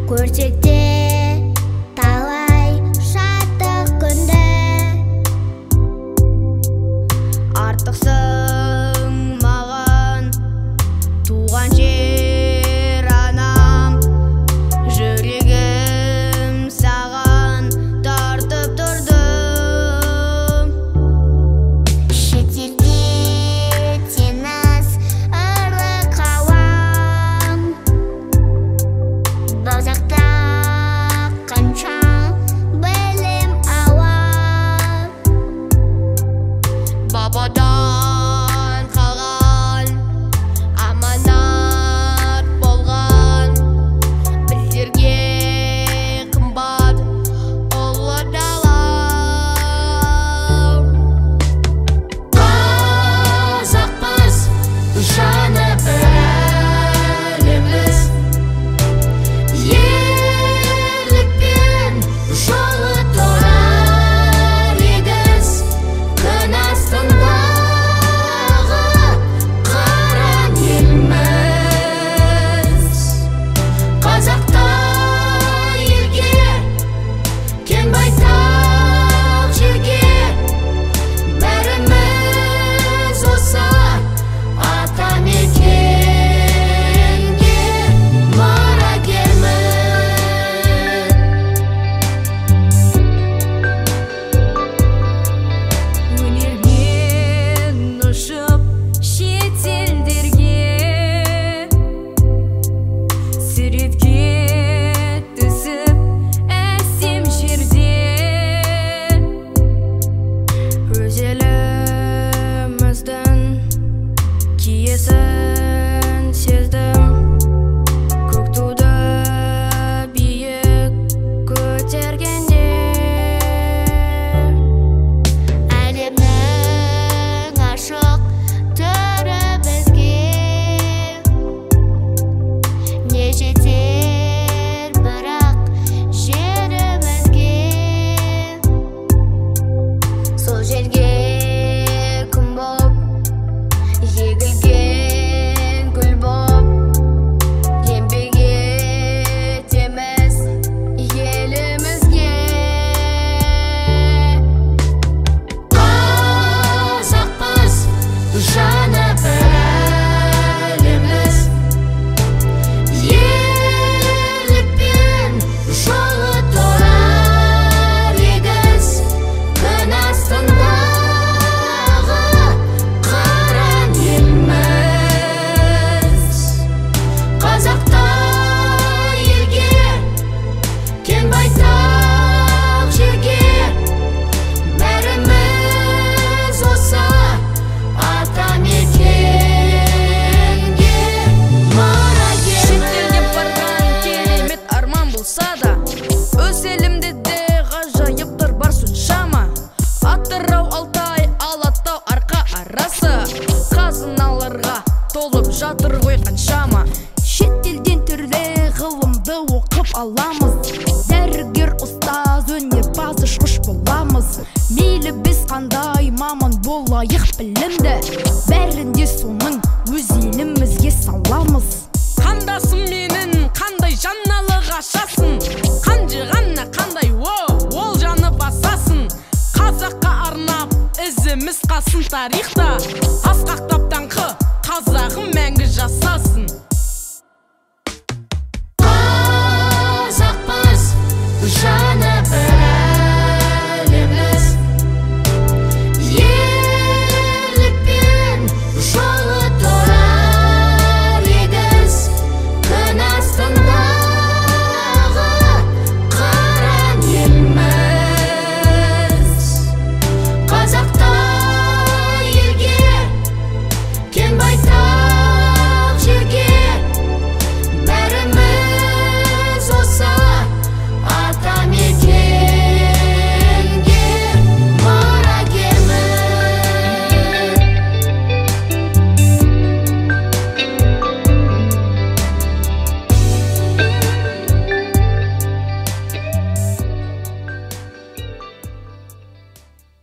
көрсекте талай шаттық күнді, артықсың маған туған жер анам, жүрегім саған тартып тұрды. Шетелде теңіз ұрлық қалам, бозақта қанша білім алам, Бабадан қалған аманат болған, біздерге қымбат ұлы дала. қазақпыз жаны бір әлеміз, ерлікпен жолы тұрар егіз, күн астындағы қыран елміз. Қазақтай елге, кең байтақ жерге, бәріміз осы ата мекенге мұрагерміз. Өнермен ұшып шетелдерге, суретке түсіп әсем жерде, өз еліміздің киесін сездім, көк туды биік көтергенде. Әлемнің ашық түрі бізге, не жетер бірақ жерімізге. Сол жерге күн боп, егілген гүл боп, еңбек етеміз елімізге. Қазақпыз жаны бір әлеміз, ерлікпен жолы тұрар егіз, күн астындағы қыран елміз. Қазақтай елге, кең байтақ жерге, бәріміз осы ата мекенге мұрагерміз. Шетелге барған керемет арман болса да, өз елімде де ғажайыптар бар соншама. Атырау, Алтай, Алатау, арқа арасы қазыналарға толып жатыр ғой қаншама. Шетелден түрлі ғылымды оқып аламыз, дәрігер, ұстаз, өнерпаз, ұшқыш боламыз. Мейлі біз қандай маман болайық білімді, бәрінде соның өз елімізге саламыз. Қандасым менің қандай жанналық ашасын, қанжығана қандай ол жаны басасын. Қазаққа арнап ізіміз қалсын тарихта, асқақта